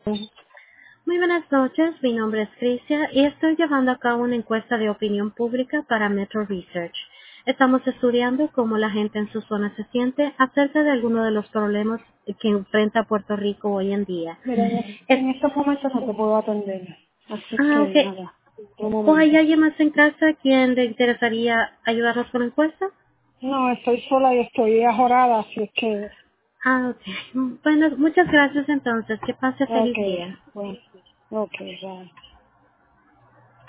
Muy buenas noches, mi nombre es Crisia y estoy llevando a cabo una encuesta de opinión pública para Metro Research. Estamos estudiando cómo la gente en su zona se siente acerca de algunos de los problemas que enfrenta Puerto Rico hoy en día. Mira, Es- en estos momentos no te puedo atender, así Ok. que nada, un ¿O hay momento. alguien más en casa quien le interesaría ayudarnos con la encuesta? No, estoy sola y estoy ajorada, así es que, Ok. Bueno, muchas gracias entonces. Que pase ok, feliz día. bueno, ok, bye.